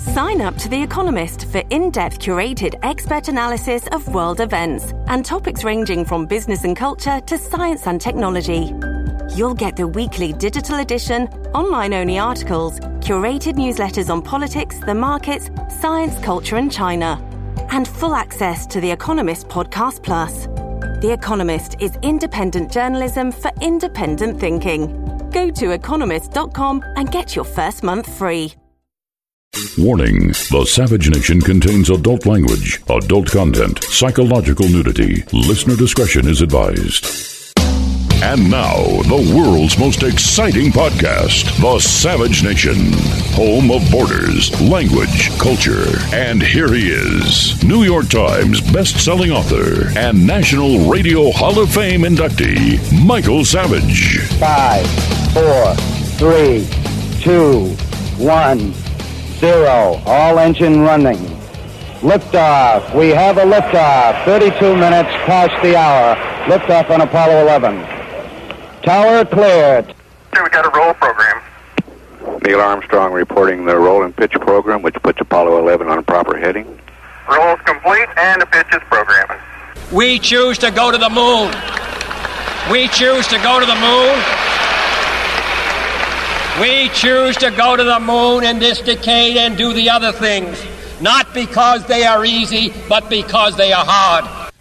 Sign up to The Economist for in-depth curated expert analysis of world events and topics ranging from business and culture to science and technology. You'll get the weekly digital edition, online-only articles, curated newsletters on politics, the markets, science, culture and China, and full access to The Economist Podcast Plus. The Economist is independent journalism for independent thinking. Go to economist.com and get your first month free. Warning, the Savage Nation contains adult language, adult content, psychological nudity. Listener discretion is advised. And now, the world's most exciting podcast, The Savage Nation, home of borders, language, culture. And here he is, New York Times best-selling author and National Radio Hall of Fame inductee, Michael Savage. 5, 4, 3, 2, 1... 0. All engine running. Liftoff. We have a liftoff. 32 minutes past the hour. Liftoff on Apollo 11. Tower cleared. We got a roll program. Neil Armstrong reporting the roll and pitch program, which puts Apollo 11 on a proper heading. Roll's complete and the pitch is programming. We choose to go to the moon. We choose to go to the moon. We choose to go to the moon in this decade and do the other things, not because they are easy, but because they are hard.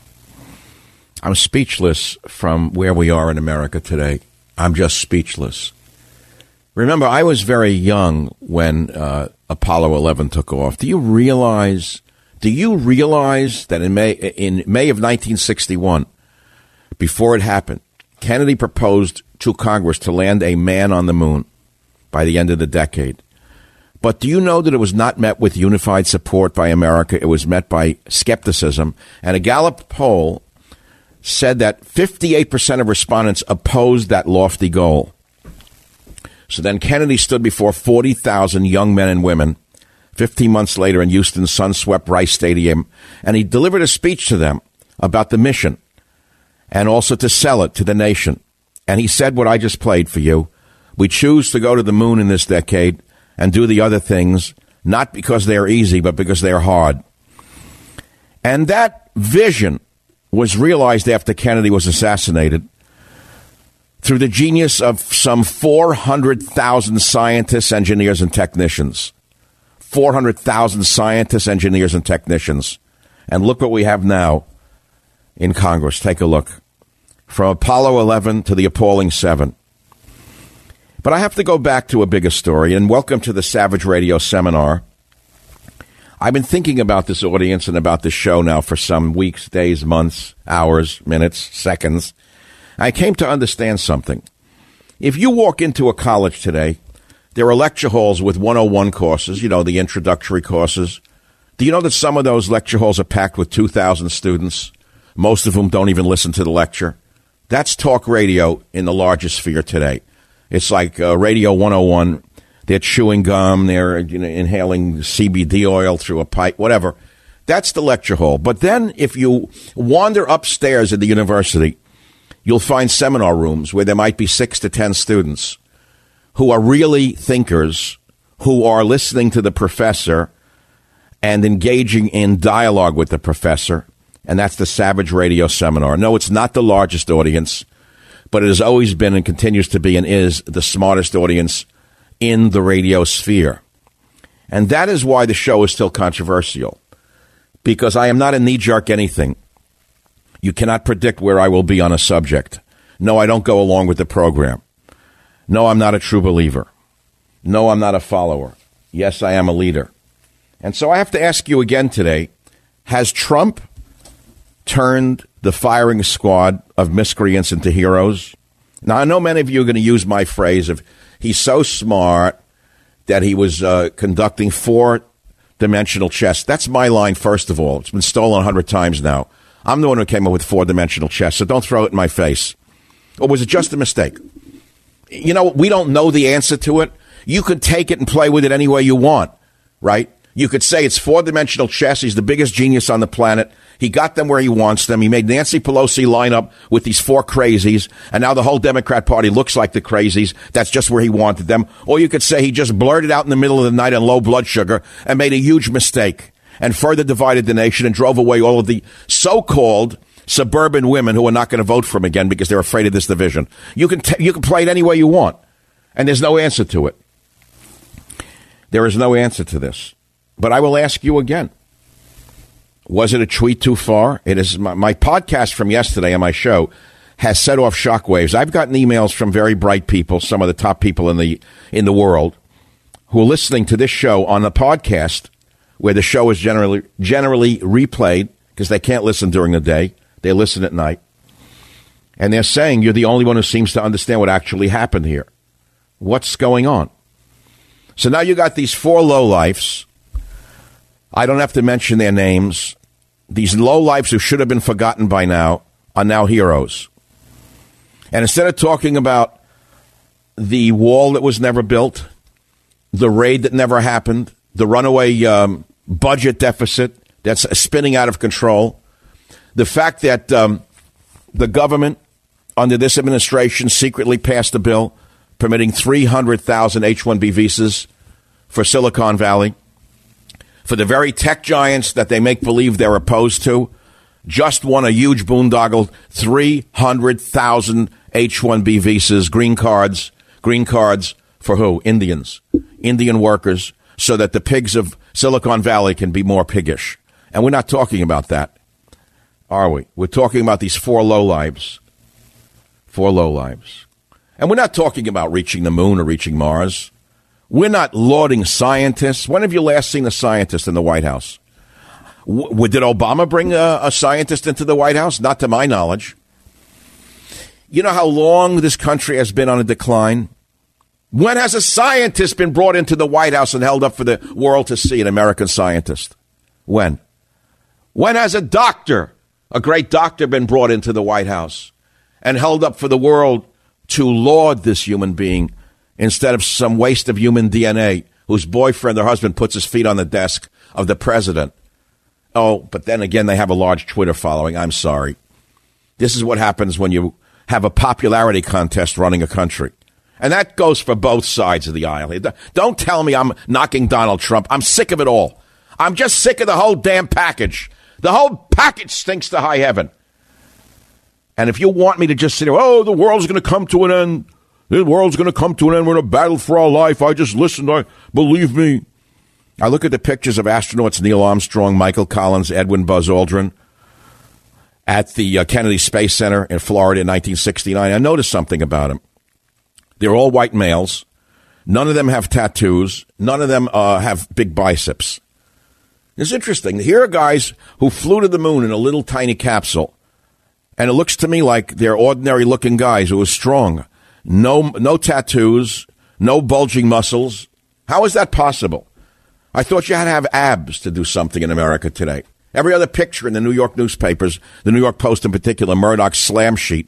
I'm speechless from where we are in America today. I'm just speechless. Remember, I was very young when Apollo 11 took off. Do you realize that in May of 1961, before it happened, Kennedy proposed to Congress to land a man on the moon by the end of the decade. But do you know that it was not met with unified support by America? It was met by skepticism. And a Gallup poll said that 58% of respondents opposed that lofty goal. So then Kennedy stood before 40,000 young men and women 15 months later in Houston's sun-swept Rice Stadium, and he delivered a speech to them about the mission and also to sell it to the nation. And he said what I just played for you. We choose to go to the moon in this decade and do the other things, not because they are easy, but because they are hard. And that vision was realized after Kennedy was assassinated through the genius of some 400,000 scientists, engineers, and technicians. 400,000 scientists, engineers, and technicians. And look what we have now in Congress. Take a look. From Apollo 11 to the appalling 7. But I have to go back to a bigger story, and welcome to the Savage Radio Seminar. I've been thinking about this audience and about this show now for some weeks, days, months, hours, minutes, seconds. I came to understand something. If you walk into a college today, there are lecture halls with 101 courses, you know, the introductory courses. Do you know that some of those lecture halls are packed with 2,000 students, most of whom don't even listen to the lecture? That's talk radio in the largest sphere today. It's like Radio 101. They're chewing gum. They're inhaling CBD oil through a pipe, whatever. That's the lecture hall. But then if you wander upstairs at the university, you'll find seminar rooms where there might be 6 to 10 students who are really thinkers, who are listening to the professor and engaging in dialogue with the professor. And that's the Savage Radio Seminar. No, it's not the largest audience, but it has always been and continues to be and is the smartest audience in the radio sphere. And that is why the show is still controversial, because I am not a knee-jerk anything. You cannot predict where I will be on a subject. No, I don't go along with the program. No, I'm not a true believer. No, I'm not a follower. Yes, I am a leader. And so I have to ask you again today, has Trump turned the firing squad of miscreants into heroes? Now, I know many of you are going to use my phrase of he's so smart that he was conducting 4-dimensional chess. That's my line, first of all. It's been stolen 100 times now. I'm the one who came up with 4-dimensional chess, so don't throw it in my face. Or was it just a mistake? You know, we don't know the answer to it. You could take it and play with it any way you want, right? You could say it's four-dimensional chess. He's the biggest genius on the planet. He got them where he wants them. He made Nancy Pelosi line up with these four crazies, and now the whole Democrat Party looks like the crazies. That's just where he wanted them. Or you could say he just blurted out in the middle of the night on low blood sugar and made a huge mistake and further divided the nation and drove away all of the so-called suburban women who are not going to vote for him again because they're afraid of this division. You can play it any way you want, and there's no answer to it. There is no answer to this. But I will ask you again. Was it a tweet too far? It is. My podcast from yesterday on my show has set off shockwaves. I've gotten emails from very bright people, some of the top people in the world, who are listening to this show on the podcast, where the show is generally replayed because they can't listen during the day. They listen at night. And they're saying you're the only one who seems to understand what actually happened here. What's going on? So now you got these four lowlifes. I don't have to mention their names. These lowlifes who should have been forgotten by now are now heroes. And instead of talking about the wall that was never built, the raid that never happened, the runaway budget deficit that's spinning out of control, the fact that the government under this administration secretly passed a bill permitting 300,000 H-1B visas for Silicon Valley, for the very tech giants that they make believe they're opposed to, just won a huge boondoggle, 300,000 H-1B visas, green cards for who? Indian workers, so that the pigs of Silicon Valley can be more piggish. And we're not talking about that, are we? We're talking about these four lowlives. And we're not talking about reaching the moon or reaching Mars. We're not lauding scientists. When have you last seen a scientist in the White House? Did Obama bring a scientist into the White House? Not to my knowledge. You know how long this country has been on a decline? When has a scientist been brought into the White House and held up for the world to see, an American scientist? When? When has a doctor, a great doctor, been brought into the White House and held up for the world to laud this human being instead of some waste of human DNA whose boyfriend or husband puts his feet on the desk of the president? Oh, but then again, they have a large Twitter following. I'm sorry. This is what happens when you have a popularity contest running a country. And that goes for both sides of the aisle. Don't tell me I'm knocking Donald Trump. I'm sick of it all. I'm just sick of the whole damn package. The whole package stinks to high heaven. And if you want me to just sit here, oh, the world's going to come to an end. The world's going to come to an end. We're in a battle for our life. I just listened. Believe me. I look at the pictures of astronauts Neil Armstrong, Michael Collins, Edwin Buzz Aldrin at the Kennedy Space Center in Florida in 1969. I noticed something about them. They're all white males. None of them have tattoos. None of them have big biceps. It's interesting. Here are guys who flew to the moon in a little tiny capsule. And it looks to me like they're ordinary-looking guys who are strong. No tattoos, no bulging muscles. How is that possible? I thought you had to have abs to do something in America today. Every other picture in the New York newspapers, the New York Post in particular, Murdoch's slime sheet,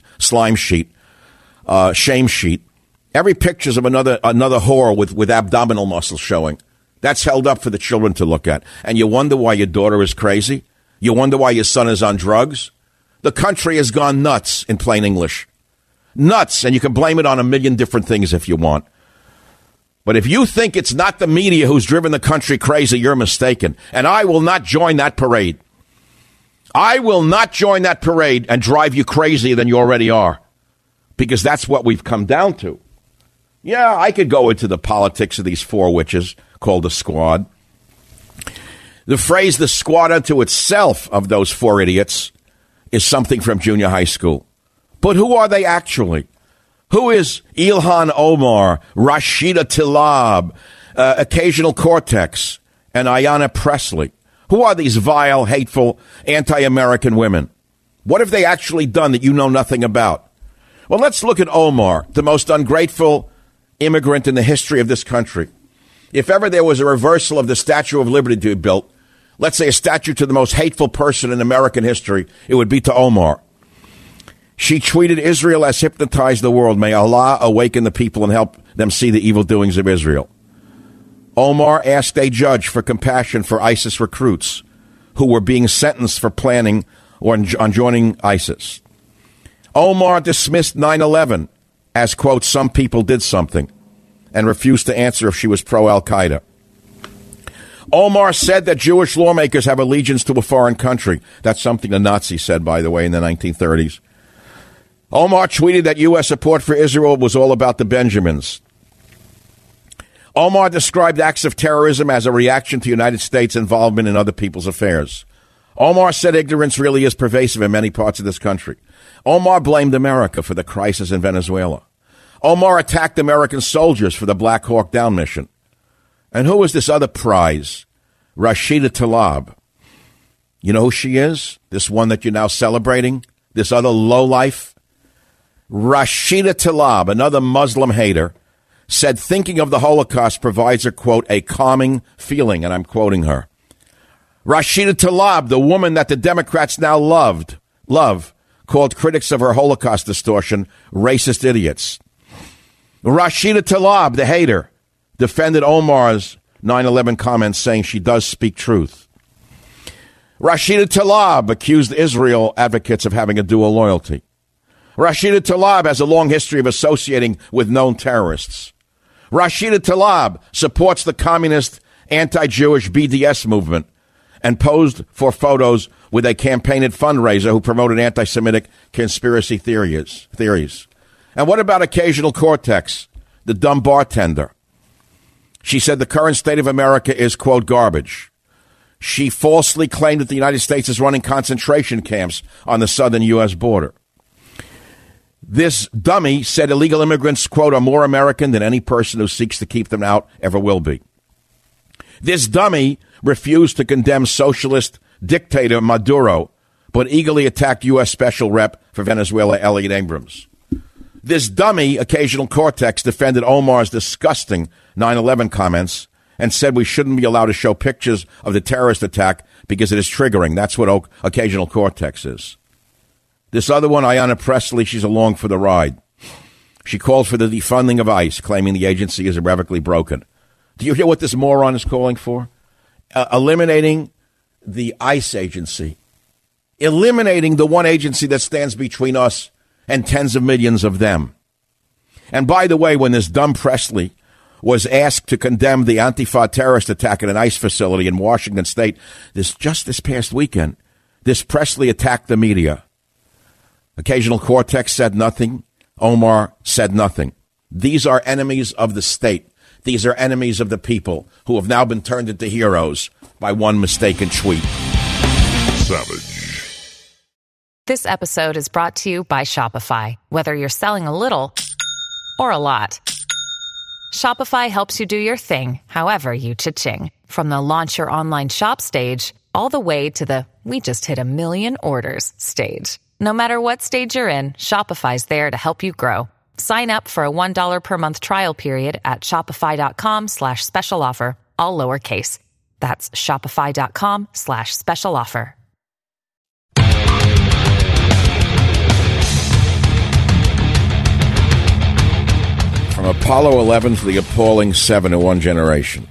shame sheet. Every picture's of another whore with abdominal muscles showing. That's held up for the children to look at. And you wonder why your daughter is crazy? You wonder why your son is on drugs? The country has gone nuts, in plain English. Nuts, and you can blame it on a million different things if you want. But if you think it's not the media who's driven the country crazy, you're mistaken. And I will not join that parade. I will not join that parade and drive you crazier than you already are. Because that's what we've come down to. Yeah, I could go into the politics of these four witches called the Squad. The phrase the Squad unto itself of those four idiots is something from junior high school. But who are they actually? Who is Ilhan Omar, Rashida Tlaib, Occasional Cortex, and Ayanna Pressley? Who are these vile, hateful, anti-American women? What have they actually done that you know nothing about? Well, let's look at Omar, the most ungrateful immigrant in the history of this country. If ever there was a reversal of the Statue of Liberty to be built, let's say a statue to the most hateful person in American history, it would be to Omar. She tweeted, Israel has hypnotized the world. May Allah awaken the people and help them see the evil doings of Israel. Omar asked a judge for compassion for ISIS recruits who were being sentenced for planning or on joining ISIS. Omar dismissed 9/11 as, quote, some people did something, and refused to answer if she was pro-Al-Qaeda. Omar said that Jewish lawmakers have allegiance to a foreign country. That's something the Nazis said, by the way, in the 1930s. Omar tweeted that U.S. support for Israel was all about the Benjamins. Omar described acts of terrorism as a reaction to United States involvement in other people's affairs. Omar said ignorance really is pervasive in many parts of this country. Omar blamed America for the crisis in Venezuela. Omar attacked American soldiers for the Black Hawk Down mission. And who is this other prize? Rashida Tlaib. You know who she is? This one that you're now celebrating? This other lowlife? Rashida Tlaib, another Muslim hater, said thinking of the Holocaust provides her, quote, a calming feeling, and I'm quoting her. Rashida Tlaib, the woman that the Democrats now love, called critics of her Holocaust distortion racist idiots. Rashida Tlaib, the hater, defended Omar's 9/11 comments, saying she does speak truth. Rashida Tlaib accused Israel advocates of having a dual loyalty. Rashida Tlaib has a long history of associating with known terrorists. Rashida Tlaib supports the communist anti-Jewish BDS movement and posed for photos with a campaign and fundraiser who promoted anti-Semitic conspiracy theories. And what about occasional Cortex, the dumb bartender? She said the current state of America is, quote, garbage. She falsely claimed that the United States is running concentration camps on the southern U.S. border. This dummy said illegal immigrants, quote, are more American than any person who seeks to keep them out ever will be. This dummy refused to condemn socialist dictator Maduro, but eagerly attacked U.S. Special Rep for Venezuela, Elliot Abrams. This dummy, occasional Cortex, defended Omar's disgusting 9/11 comments and said we shouldn't be allowed to show pictures of the terrorist attack because it is triggering. That's what occasional Cortex is. This other one, Ayanna Pressley, she's along for the ride. She called for the defunding of ICE, claiming the agency is irrevocably broken. Do you hear what this moron is calling for? Eliminating the ICE agency. Eliminating the one agency that stands between us and tens of millions of them. And by the way, when this dumb Presley was asked to condemn the Antifa terrorist attack at an ICE facility in Washington State this past weekend, this Presley attacked the media. Occasional Cortex said nothing. Omar said nothing. These are enemies of the state. These are enemies of the people who have now been turned into heroes by one mistaken tweet. Savage. This episode is brought to you by Shopify. Whether you're selling a little or a lot, Shopify helps you do your thing, however you cha-ching. From the launch your online shop stage, all the way to the we just hit 1 million orders stage. No matter what stage you're in, Shopify's there to help you grow. Sign up for a $1 per month trial period at shopify.com/special offer, all lowercase. That's shopify.com/special offer. From Apollo 11 to the appalling 7 in one generation.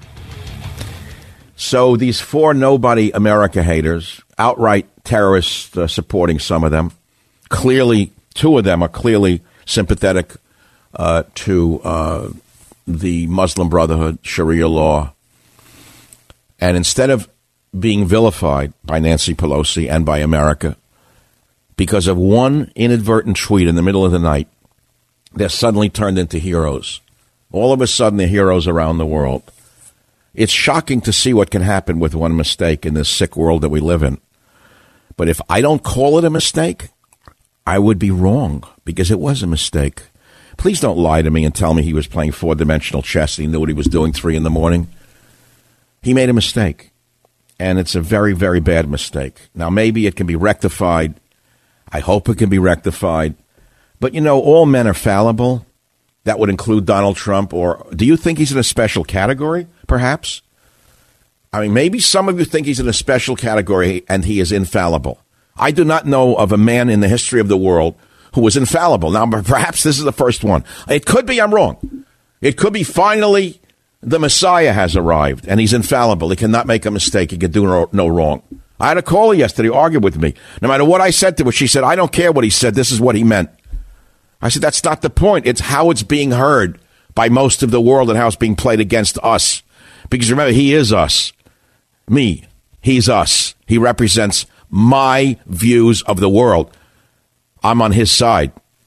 So these four nobody America haters, outright terrorists supporting some of them, clearly, two of them are clearly sympathetic to the Muslim Brotherhood, Sharia law. And instead of being vilified by Nancy Pelosi and by America because of one inadvertent tweet in the middle of the night, they're suddenly turned into heroes. All of a sudden, they're heroes around the world. It's shocking to see what can happen with one mistake in this sick world that we live in. But if I don't call it a mistake, I would be wrong because it was a mistake. Please don't lie to me and tell me he was playing four-dimensional chess and he knew what he was doing 3 a.m. He made a mistake, and it's a very, very bad mistake. Now, maybe it can be rectified. I hope it can be rectified. But, you know, all men are fallible. That would include Donald Trump. Or do you think he's in a special category, perhaps? I mean, maybe some of you think he's in a special category and he is infallible. I do not know of a man in the history of the world who was infallible. Now, perhaps this is the first one. It could be I'm wrong. It could be finally The Messiah has arrived, and he's infallible. He cannot make a mistake. He can do no wrong. I had a caller yesterday who argued with me. No matter what I said to her, she said, I don't care what he said. This is what he meant. I said, that's not the point. It's how it's being heard by most of the world and how it's being played against us. Because remember, he is us. Me. He's us. He represents my views of the world. I'm on his side.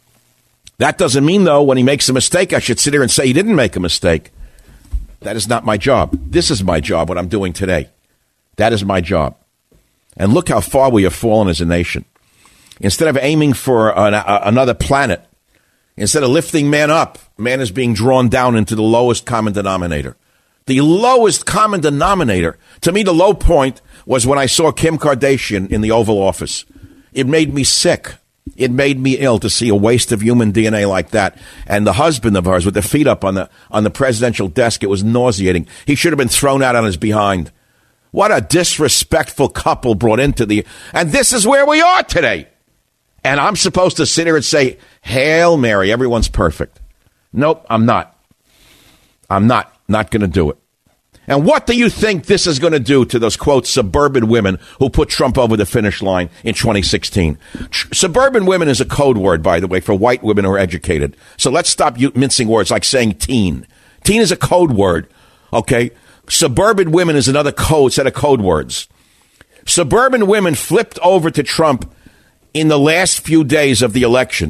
That doesn't mean, though, when he makes a mistake, I should sit here and say he didn't make a mistake. That is not my job. This is my job, what I'm doing today. That is my job. And look how far we have fallen as a nation. Instead of aiming for another planet, instead of lifting man up, man is being drawn down into the lowest common denominator. The lowest common denominator. To me, the low point was when I saw Kim Kardashian in the Oval Office. It made me sick. It made me ill to see a waste of human DNA like that. And the husband of hers with their feet up on the presidential desk, it was nauseating. He should have been thrown out on his behind. What a disrespectful couple brought into and this is where we are today. And I'm supposed to sit here and say, Hail Mary, everyone's perfect. Nope, I'm not. I'm not going to do it. And what do you think this is going to do to those, quote, suburban women who put Trump over the finish line in 2016? Suburban women is a code word, by the way, for white women who are educated. So let's stop mincing words like saying teen. Teen is a code word, okay? Suburban women is another set of code words. Suburban women flipped over to Trump in the last few days of the election.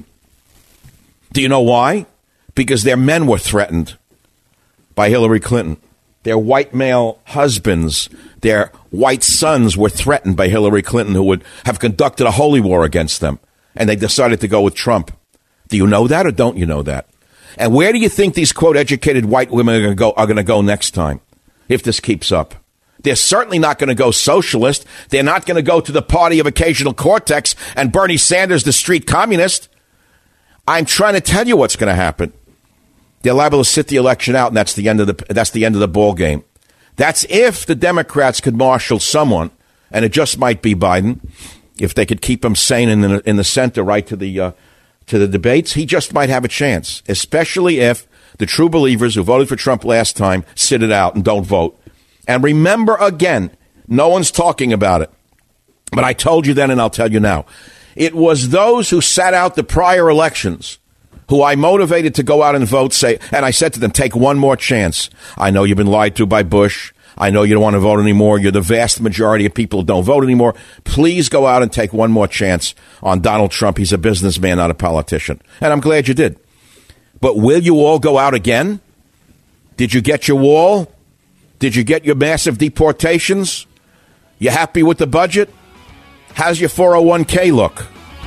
Do you know why? Because their men were threatened by Hillary Clinton. Their white male husbands, their white sons were threatened by Hillary Clinton, who would have conducted a holy war against them. And they decided to go with Trump. Do you know that or don't you know that? And where do you think these, quote, educated white women are going to go next time if this keeps up? They're certainly not going to go socialist. They're not going to go to the party of occasional cortex and Bernie Sanders, the street communist. I'm trying to tell you what's going to happen. They're liable to sit the election out, and that's the end of the ball game. That's if the Democrats could marshal someone, and it just might be Biden, if they could keep him sane in the center right to the debates. He just might have a chance, especially if the true believers who voted for Trump last time sit it out and don't vote. And remember again, no one's talking about it, but I told you then and I'll tell you now. It was those who sat out the prior elections who I motivated to go out and vote, and I said to them, take one more chance. I know you've been lied to by Bush. I know you don't want to vote anymore. You're the vast majority of people who don't vote anymore. Please go out and take one more chance on Donald Trump. He's a businessman, not a politician. And I'm glad you did. But will you all go out again? Did you get your wall? Did you get your massive deportations? You happy with the budget? How's your 401k look?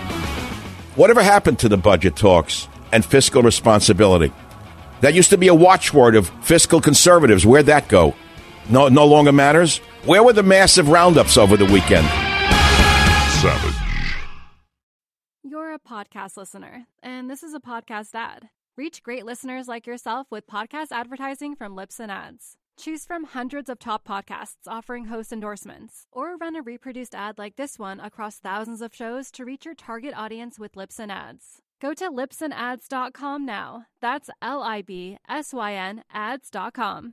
Whatever happened to the budget talks and fiscal responsibility? That used to be a watchword of fiscal conservatives. Where'd that go? No longer matters? Where were the massive roundups over the weekend? Savage. You're a podcast listener, and this is a podcast ad. Reach great listeners like yourself with podcast advertising from Libsyn Ads. Choose from hundreds of top podcasts offering host endorsements, or run a reproduced ad like this one across thousands of shows to reach your target audience with Libsyn Ads. Go to libsynads.com now. That's LIBSYN ads.com.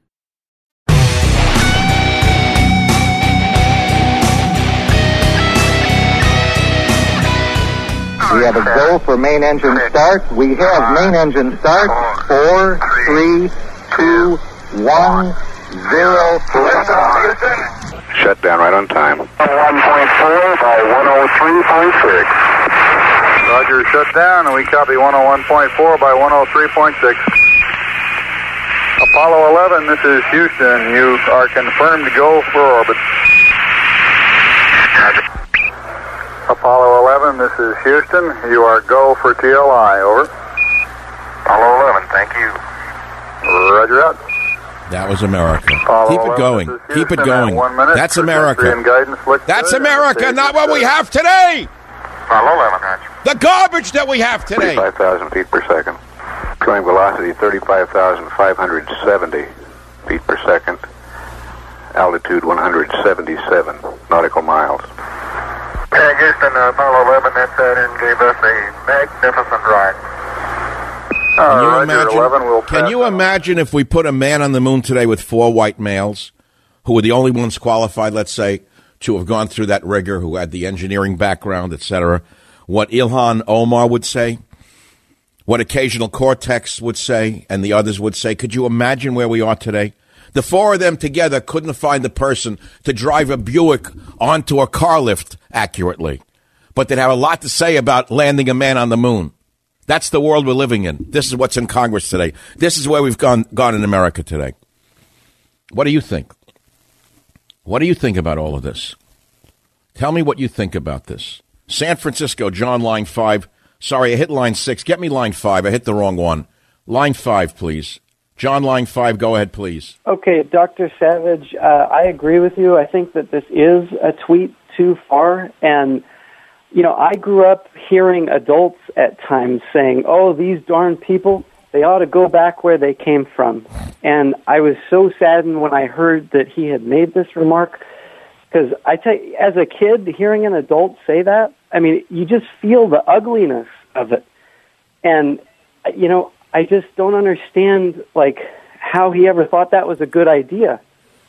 We have a go for main engine start. We have main engine start. 4, 3, 2, 1, 0. Shut down right on time. 1.4 by 103.6. Roger, shut down, and we copy 101.4 by 103.6. Apollo 11, this is Houston. You are confirmed to go for orbit. Apollo 11, this is Houston. You are go for TLI, over. Apollo 11, thank you. Roger out. That was America. Apollo Keep it going. Keep it going. 1 minute. That's America. That's good. America, not what we have today. Apollo 11, Roger. The garbage that we have today. 35,000 feet per second. Throwing velocity 35,570 feet per second. Altitude 177 nautical miles. Houston, Apollo 11, that Saturn gave us a magnificent ride. Can you imagine if we put a man on the moon today with 4 white males who were the only ones qualified, let's say, to have gone through that rigor, who had the engineering background, etc., what Ilhan Omar would say, what Occasional Cortex would say, and the others would say? Could you imagine where we are today? The 4 of them together couldn't find the person to drive a Buick onto a car lift accurately, but they'd have a lot to say about landing a man on the moon. That's the world we're living in. This is what's in Congress today. This is where we've gone in America today. What do you think? What do you think about all of this? Tell me what you think about this. San Francisco, John, line 5. Sorry, I hit line 6. Get me line 5. I hit the wrong one. Line 5, please. John, line 5. Go ahead, please. Okay, Dr. Savage, I agree with you. I think that this is a tweet too far, and you know, I grew up hearing adults at times saying, oh, these darn people, they ought to go back where they came from. And I was so saddened when I heard that he had made this remark, because I tell you, as a kid, hearing an adult say that, I mean, you just feel the ugliness of it. And, you know, I just don't understand, like, how he ever thought that was a good idea.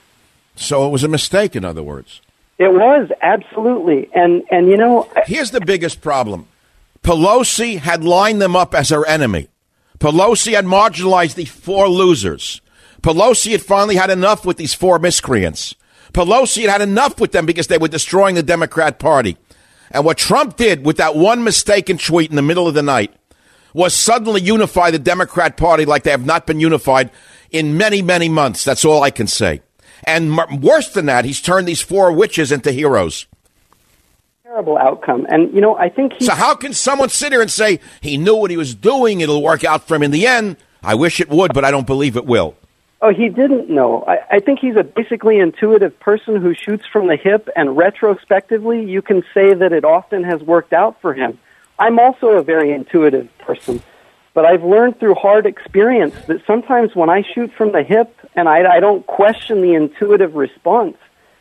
So it was a mistake, in other words. It was, absolutely. And you know... Here's the biggest problem. Pelosi had lined them up as her enemy. Pelosi had marginalized the 4 losers. Pelosi had finally had enough with these 4 miscreants. Pelosi had had enough with them because they were destroying the Democrat Party. And what Trump did with that one mistaken tweet in the middle of the night was suddenly unify the Democrat Party like they have not been unified in many, many months. That's all I can say. And worse than that, he's turned these 4 witches into heroes. Terrible outcome. And, you know, I think So how can someone sit here and say he knew what he was doing, it'll work out for him in the end? I wish it would, but I don't believe it will. Oh, he didn't know. I think he's a basically intuitive person who shoots from the hip, and retrospectively, you can say that it often has worked out for him. I'm also a very intuitive person. But I've learned through hard experience that sometimes when I shoot from the hip and I don't question the intuitive response,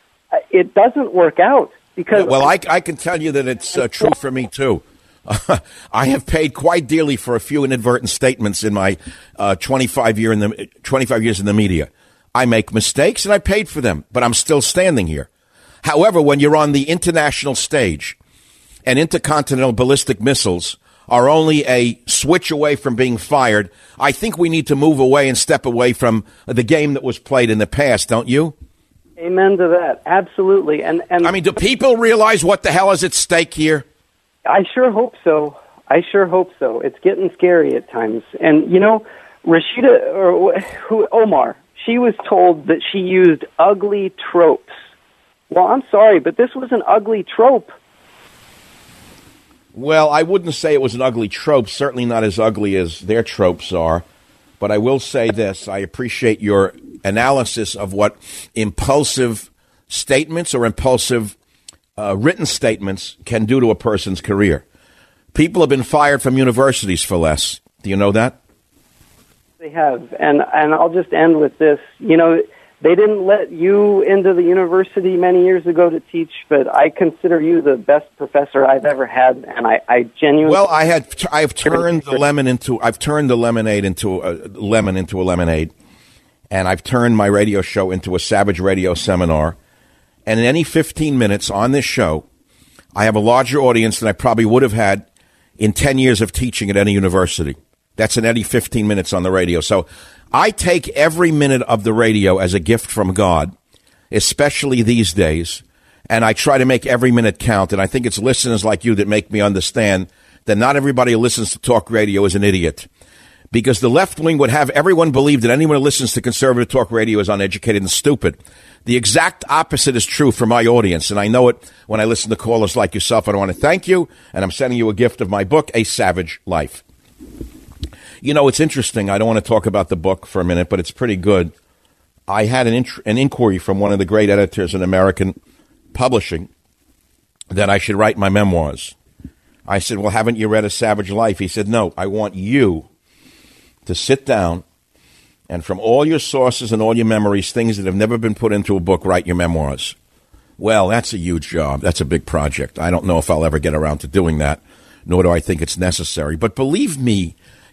it doesn't work out. Because I can tell you that it's true for me, too. I have paid quite dearly for a few inadvertent statements in my 25 years in the media. I make mistakes, and I paid for them, but I'm still standing here. However, when you're on the international stage and intercontinental ballistic missiles are only a switch away from being fired, I think we need to move away and step away from the game that was played in the past, don't you? Amen to that. Absolutely. And I mean, do people realize what the hell is at stake here? I sure hope so. It's getting scary at times. And, you know, Omar, she was told that she used ugly tropes. Well, I'm sorry, but this was an ugly trope. Well, I wouldn't say it was an ugly trope, certainly not as ugly as their tropes are. But I will say this. I appreciate your analysis of what impulsive statements or impulsive written statements can do to a person's career. People have been fired from universities for less. Do you know that? They have. And I'll just end with this. You know, they didn't let you into the university many years ago to teach, but I consider you the best professor I've ever had, and I genuinely... Well, I've turned the lemonade into a lemon into a lemonade, and I've turned my radio show into a Savage Radio seminar. And in any 15 minutes on this show, I have a larger audience than I probably would have had in 10 years of teaching at any university. That's in any 15 minutes on the radio. So I take every minute of the radio as a gift from God, especially these days, and I try to make every minute count. And I think it's listeners like you that make me understand that not everybody who listens to talk radio is an idiot. Because the left wing would have everyone believe that anyone who listens to conservative talk radio is uneducated and stupid. The exact opposite is true for my audience, and I know it when I listen to callers like yourself. I want to thank you, and I'm sending you a gift of my book, A Savage Life. You know, it's interesting. I don't want to talk about the book for a minute, but it's pretty good. I had an inquiry from one of the great editors in American publishing that I should write my memoirs. I said, well, haven't you read A Savage Life? He said, no, I want you to sit down and from all your sources and all your memories, things that have never been put into a book, write your memoirs. Well, that's a huge job. That's a big project. I don't know if I'll ever get around to doing that, nor do I think it's necessary. But believe me,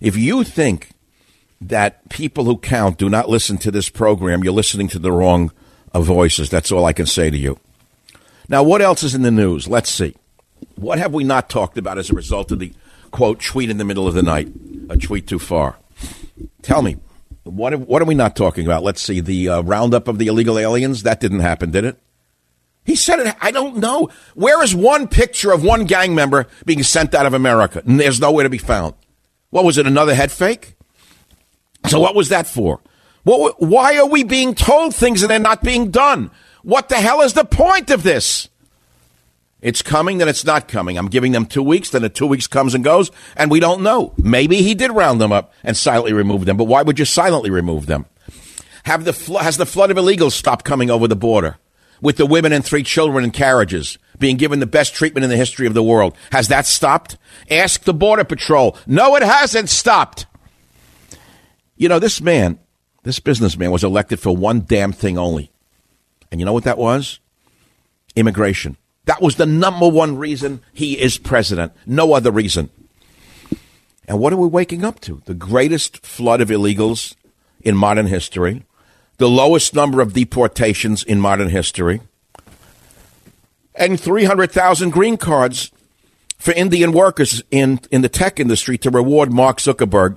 If you think that people who count do not listen to this program, you're listening to the wrong voices. That's all I can say to you. Now, what else is in the news? Let's see. What have we not talked about as a result of the, quote, tweet in the middle of the night? A tweet too far. Tell me, what are we not talking about? Let's see. The roundup of the illegal aliens, that didn't happen, did it? He said it. I don't know. Where is one picture of one gang member being sent out of America? And there's nowhere to be found. What was it, another head fake? So what was that for? Why are we being told things and they're not being done? What the hell is the point of this? It's coming, then it's not coming. I'm giving them 2 weeks, then the 2 weeks comes and goes, and we don't know. Maybe he did round them up and silently remove them, but why would you silently remove them? Has the flood of illegals stopped coming over the border with the women and 3 children in carriages being given the best treatment in the history of the world? Has that stopped? Ask the Border Patrol. No, it hasn't stopped. You know, this businessman was elected for one damn thing only. And you know what that was? Immigration. That was the number one reason he is president. No other reason. And what are we waking up to? The greatest flood of illegals in modern history. The lowest number of deportations in modern history. And 300,000 green cards for Indian workers in the tech industry to reward Mark Zuckerberg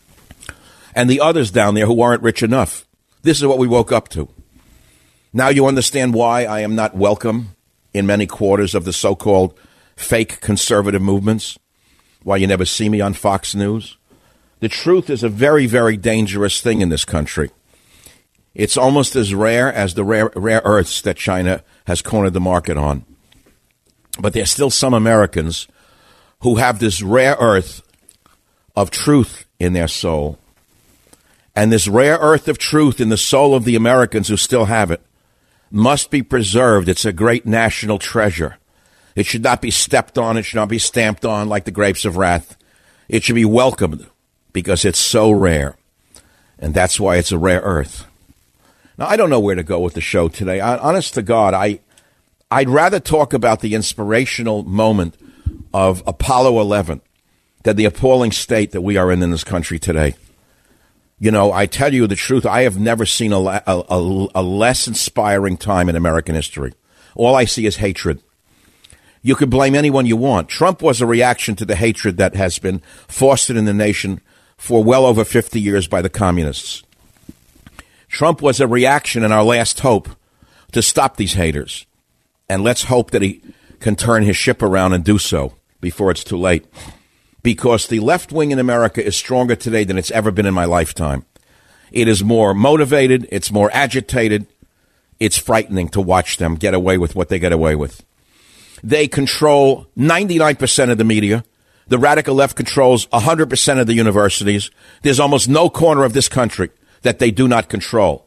and the others down there who aren't rich enough. This is what we woke up to. Now you understand why I am not welcome in many quarters of the so-called fake conservative movements, why you never see me on Fox News. The truth is a very, very dangerous thing in this country. It's almost as rare as the rare earths that China has cornered the market on. But there's still some Americans who have this rare earth of truth in their soul. And this rare earth of truth in the soul of the Americans who still have it must be preserved. It's a great national treasure. It should not be stepped on. It should not be stamped on like the grapes of wrath. It should be welcomed because it's so rare. And that's why it's a rare earth. Now, I don't know where to go with the show today. Honest to God, I'd rather talk about the inspirational moment of Apollo 11 than the appalling state that we are in this country today. You know, I tell you the truth, I have never seen a less inspiring time in American history. All I see is hatred. You could blame anyone you want. Trump was a reaction to the hatred that has been fostered in the nation for well over 50 years by the communists. Trump was a reaction and our last hope to stop these haters. And let's hope that he can turn his ship around and do so before it's too late. Because the left wing in America is stronger today than it's ever been in my lifetime. It is more motivated. It's more agitated. It's frightening to watch them get away with what they get away with. They control 99% of the media. The radical left controls 100% of the universities. There's almost no corner of this country that they do not control.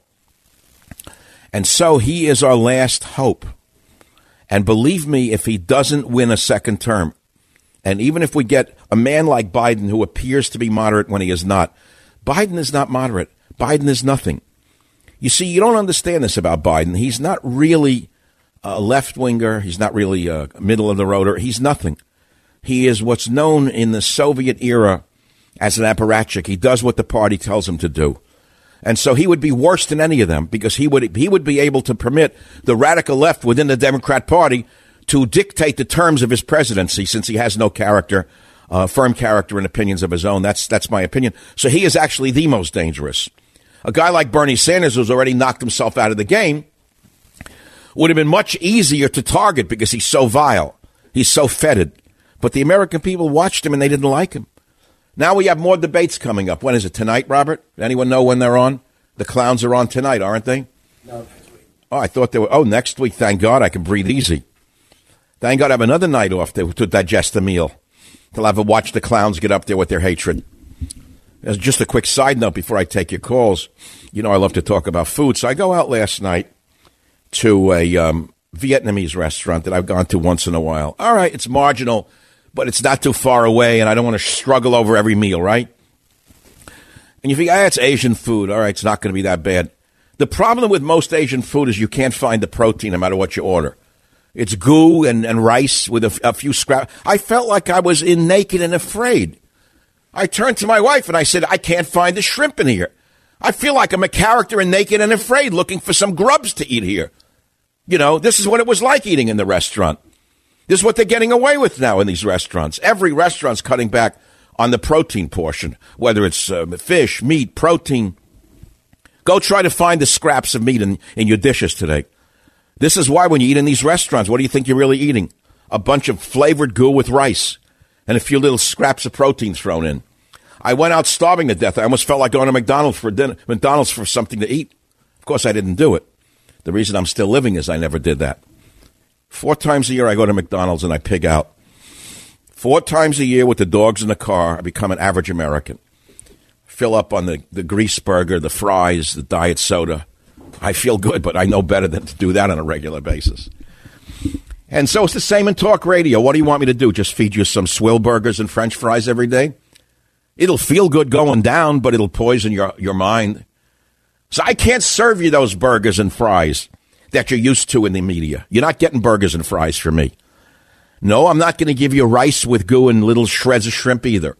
And so he is our last hope. And believe me, if he doesn't win a second term, and even if we get a man like Biden who appears to be moderate when he is not, Biden is not moderate. Biden is nothing. You see, you don't understand this about Biden. He's not really a left-winger. He's not really a middle-of-the-roader. He's nothing. He is what's known in the Soviet era as an apparatchik. He does what the party tells him to do. And so he would be worse than any of them because he would be able to permit the radical left within the Democrat Party to dictate the terms of his presidency since he has no character, firm character and opinions of his own. That's my opinion. So he is actually the most dangerous. A guy like Bernie Sanders, who's already knocked himself out of the game, would have been much easier to target because he's so vile. He's so fetid. But the American people watched him and they didn't like him. Now we have more debates coming up. When is it? Tonight, Robert? Anyone know when they're on? The clowns are on tonight, aren't they? No, next week. Oh, I thought they were. Oh, next week. Thank God I can breathe easy. Thank God I have another night off to digest the meal. Till I have to watch the clowns get up there with their hatred. As just a quick side note before I take your calls. You know I love to talk about food. So I go out last night to a Vietnamese restaurant that I've gone to once in a while. All right, it's marginal, but it's not too far away, and I don't want to struggle over every meal, right? And you think, it's Asian food. All right, it's not going to be that bad. The problem with most Asian food is you can't find the protein no matter what you order. It's goo and rice with a few scraps. I felt like I was naked and afraid. I turned to my wife and I said, I can't find the shrimp in here. I feel like I'm a character in Naked and Afraid looking for some grubs to eat here. You know, this is what it was like eating in the restaurant. This is what they're getting away with now in these restaurants. Every restaurant's cutting back on the protein portion, whether it's fish, meat, protein. Go try to find the scraps of meat in your dishes today. This is why when you eat in these restaurants, what do you think you're really eating? A bunch of flavored goo with rice and a few little scraps of protein thrown in. I went out starving to death. I almost felt like going to McDonald's for something to eat. Of course, I didn't do it. The reason I'm still living is I never did that. 4 times a year, I go to McDonald's and I pig out. 4 times a year with the dogs in the car, I become an average American. Fill up on the grease burger, the fries, the diet soda. I feel good, but I know better than to do that on a regular basis. And so it's the same in talk radio. What do you want me to do? Just feed you some swill burgers and French fries every day? It'll feel good going down, but it'll poison your mind. So I can't serve you those burgers and fries that you're used to in the media. You're not getting burgers and fries from me. No, I'm not going to give you rice with goo and little shreds of shrimp either.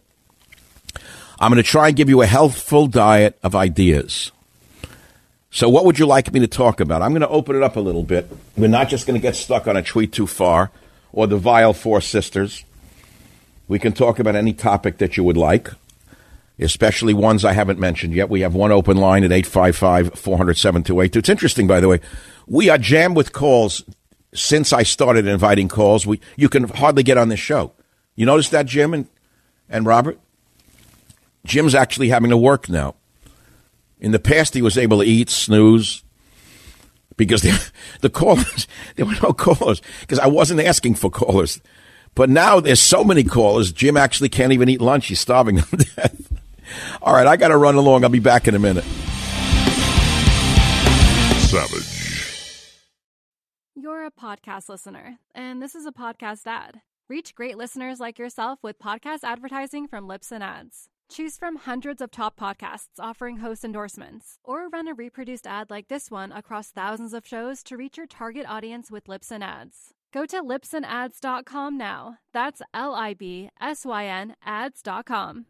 I'm going to try and give you a healthful diet of ideas. So what would you like me to talk about? I'm going to open it up a little bit. We're not just going to get stuck on a tweet too far or the vile 4 sisters. We can talk about any topic that you would like, especially ones I haven't mentioned yet. We have one open line at 855-400-7282. It's interesting, by the way. We are jammed with calls since I started inviting calls. You can hardly get on this show. You notice that, Jim and Robert? Jim's actually having to work now. In the past, he was able to eat, snooze, because the callers, there were no callers, because I wasn't asking for callers. But now there's so many callers, Jim actually can't even eat lunch. He's starving to death. All right, I got to run along. I'll be back in a minute. Savage. You're a podcast listener, and this is a podcast ad. Reach great listeners like yourself with podcast advertising from Libsyn Ads. Choose from hundreds of top podcasts offering host endorsements, or run a reproduced ad like this one across thousands of shows to reach your target audience with Libsyn Ads. Go to libsynads.com now. That's LIBSYN ads.com.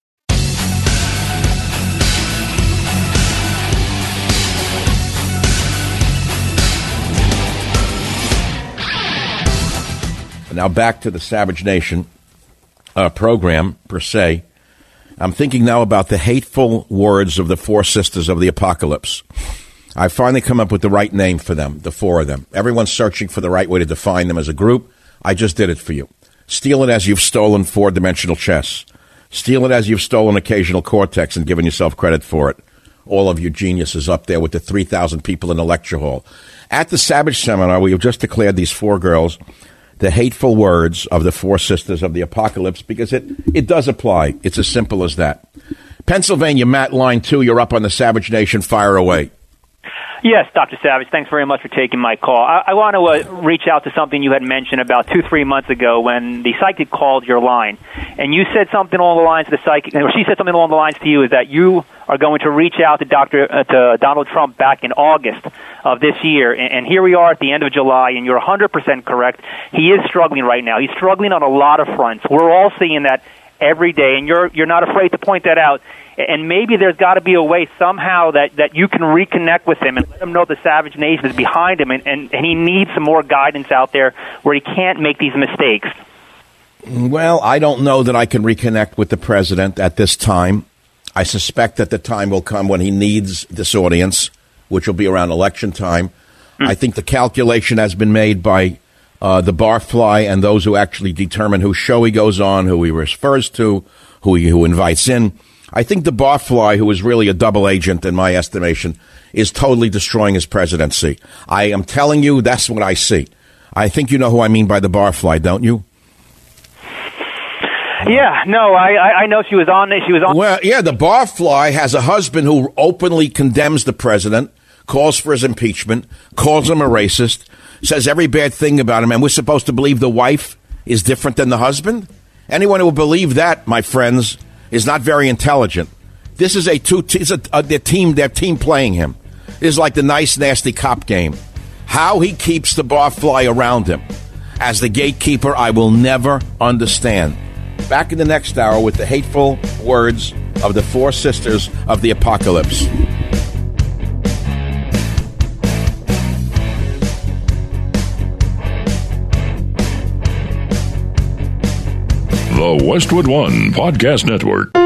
Now back to the Savage Nation program, per se. I'm thinking now about the hateful words of the 4 sisters of the apocalypse. I finally come up with the right name for them, the 4 of them. Everyone's searching for the right way to define them as a group. I just did it for you. Steal it as you've stolen 4-dimensional chess. Steal it as you've stolen occasional cortex and given yourself credit for it. All of you geniuses up there with the 3,000 people in the lecture hall. At the Savage Seminar, we have just declared these 4 girls the hateful words of the 4 sisters of the apocalypse, because it does apply. It's as simple as that. Pennsylvania, Matt, line 2, you're up on the Savage Nation. Fire away. Yes, Dr. Savage, thanks very much for taking my call. I want to reach out to something you had mentioned about 2-3 months ago when the psychic called your line. And you said something along the lines of the psychic, or she said something along the lines to you, is that you are going to reach out to Donald Trump back in August of this year. And here we are at the end of July, and you're 100% correct. He is struggling right now. He's struggling on a lot of fronts. We're all seeing that every day, and you're not afraid to point that out. And maybe there's got to be a way somehow that you can reconnect with him and let him know the Savage Nation is behind him, and he needs some more guidance out there where he can't make these mistakes. Well, I don't know that I can reconnect with the president at this time. I suspect that the time will come when he needs this audience, which will be around election time. I think the calculation has been made by the barfly and those who actually determine whose show he goes on, who he refers to, who invites in. I think the barfly, who is really a double agent in my estimation, is totally destroying his presidency. I am telling you, that's what I see. I think you know who I mean by the barfly, don't you? Yeah, no, I know she was on. Well, yeah, the barfly has a husband who openly condemns the president, calls for his impeachment, calls him a racist, says every bad thing about him, and we're supposed to believe the wife is different than the husband? Anyone who will believe that, my friends, is not very intelligent. This is their team playing him. This is like the nice, nasty cop game. How he keeps the barfly around him as the gatekeeper, I will never understand. Back in the next hour with the hateful words of the four sisters of the apocalypse. The Westwood One Podcast Network.